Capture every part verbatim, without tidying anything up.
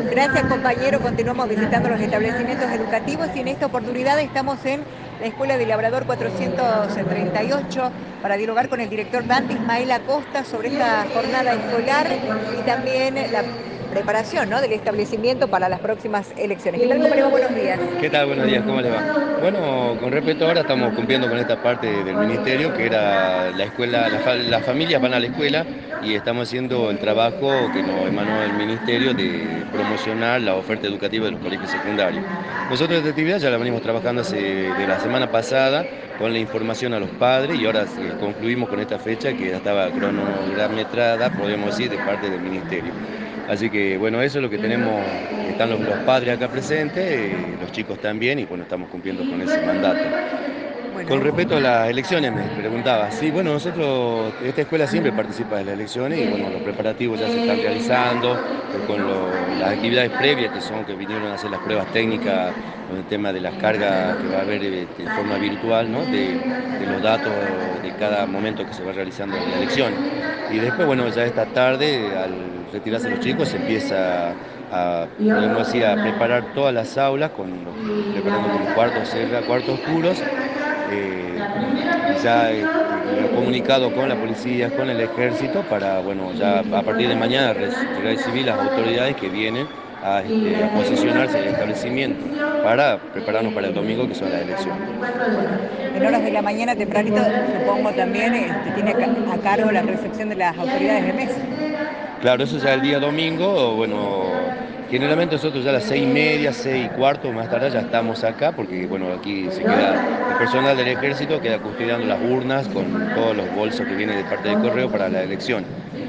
Gracias, compañero. Continuamos visitando los establecimientos educativos y en esta oportunidad estamos en la Escuela de Labrador cuatrocientos treinta y ocho para dialogar con el director Dante Ismael Acosta sobre esta jornada escolar y también la preparación, ¿no?, del establecimiento para las próximas elecciones. ¿Qué tal? ¿Cómo le va? Buenos días. ¿Qué tal? Buenos días, ¿cómo les va? Bueno, con respecto ahora estamos cumpliendo con esta parte del ministerio, que era la escuela, la fa- las familias van a la escuela y estamos haciendo el trabajo que nos emanó del ministerio de promocionar la oferta educativa de los colegios secundarios. Nosotros esta actividad ya la venimos trabajando hace, de la semana pasada con la información a los padres y ahora eh, concluimos con esta fecha que ya estaba cronometrada, podemos decir, de parte del ministerio. Así que bueno, eso es lo que tenemos, están los, los padres acá presentes, eh, los chicos también, y bueno, estamos cumpliendo con ese mandato. Bueno, Con es- respecto a las elecciones, me preguntaba, sí, bueno, nosotros, esta escuela siempre participa de las elecciones y bueno, los preparativos ya se están realizando eh, con lo- las actividades previas que son, que vinieron a hacer las pruebas técnicas con el tema de las cargas que va a haber eh, de forma virtual, ¿no? De, de los datos de cada momento que se va realizando la elección. Y después, bueno, ya esta tarde, al retirarse los chicos, se empieza a, podemos decir, a preparar todas las aulas, con los- preparando como cuartos cerra, cuartos oscuros, eh, y ya este, lo he comunicado con la policía, con el ejército, para, bueno, ya a partir de mañana re- recibir las autoridades que vienen a, este, a posicionarse en el establecimiento para prepararnos para el domingo, que son las elecciones. bueno, en horas de la mañana tempranito, supongo también este, tiene a, ca- a cargo la recepción de las autoridades de mesa. Claro, eso ya el día domingo, bueno, generalmente nosotros ya a las seis y media, seis y cuarto, más tarde ya estamos acá, porque bueno, aquí se queda el personal del ejército, queda custodiando las urnas con todos los bolsos que vienen de parte del correo para la elección.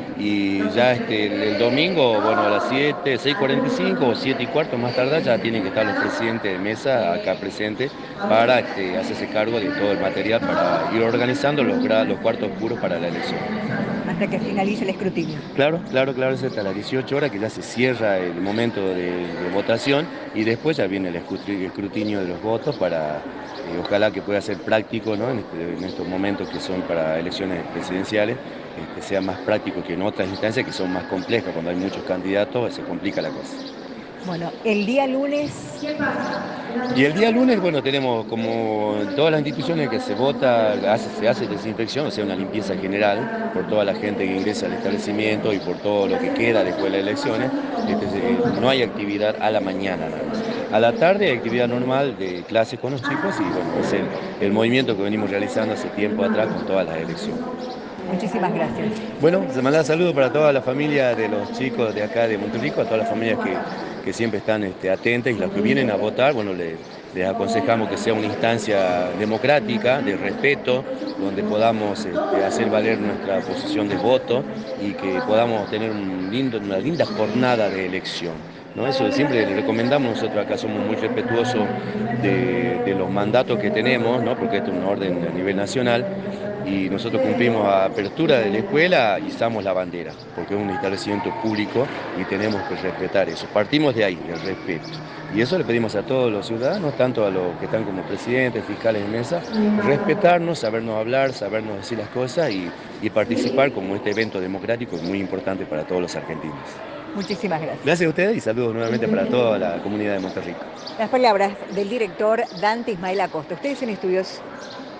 Y ya este, el, el domingo, bueno, a las siete, seis y cuarenta y cinco o siete y cuarto más tarde ya tienen que estar los presidentes de mesa acá presentes para este, hacerse cargo de todo el material para ir organizando los, gra- los cuartos oscuros para la elección. Hasta que finalice el escrutinio. Claro, claro, claro, es hasta las dieciocho horas que ya se cierra el momento de, de votación y después ya viene el escrutri- escrutinio de los votos para, eh, ojalá que pueda ser práctico, ¿no? En este- en estos momentos que son para elecciones presidenciales, este, sea más práctico que en otras instancias que son más complejas. Cuando hay muchos candidatos se complica la cosa. Bueno, el día lunes, Y el día lunes, bueno, tenemos como en todas las instituciones que se vota, hace- se hace desinfección, o sea, una limpieza general por toda la gente que ingresa al establecimiento y por todo lo que queda después de las elecciones. Este, se- no hay actividad a la mañana nada más. A la tarde hay actividad normal de clases con los chicos y bueno, es el, el movimiento que venimos realizando hace tiempo atrás con todas las elecciones. muchísimas gracias. Bueno, se manda saludos para toda la familia de los chicos de acá de Monterrico, a todas las familias que, que siempre están este, atentas y los que vienen a votar, bueno, les, les aconsejamos que sea una instancia democrática, de respeto, donde podamos este, hacer valer nuestra posición de voto y que podamos tener un lindo, una linda jornada de elección. ¿No? Eso siempre le recomendamos, nosotros acá somos muy respetuosos de, de los mandatos que tenemos, ¿no? Porque esto es una orden a nivel nacional y nosotros cumplimos a apertura de la escuela, izamos la bandera, porque es un establecimiento público y tenemos que respetar eso. Partimos de ahí, del respeto. Y eso le pedimos a todos los ciudadanos, tanto a los que están como presidentes, fiscales de mesa, respetarnos, sabernos hablar, sabernos decir las cosas y, y participar como este evento democrático es muy importante para todos los argentinos. Muchísimas gracias. Gracias a ustedes y saludos nuevamente para toda la comunidad de Monterrico. Las palabras del director Dante Ismael Acosta. Ustedes en estudios.